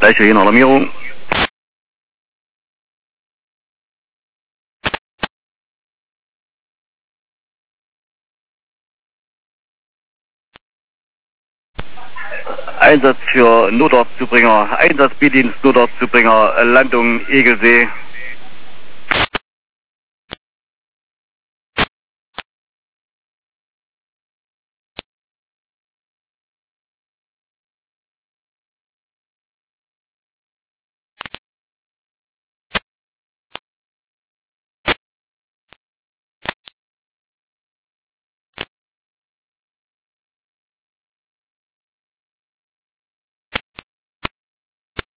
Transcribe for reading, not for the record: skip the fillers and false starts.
Echo hier, Alarmierung. Einsatz für Notarztzubringer, Einsatzbedienst Notarztzubringer, Landung Egelsee.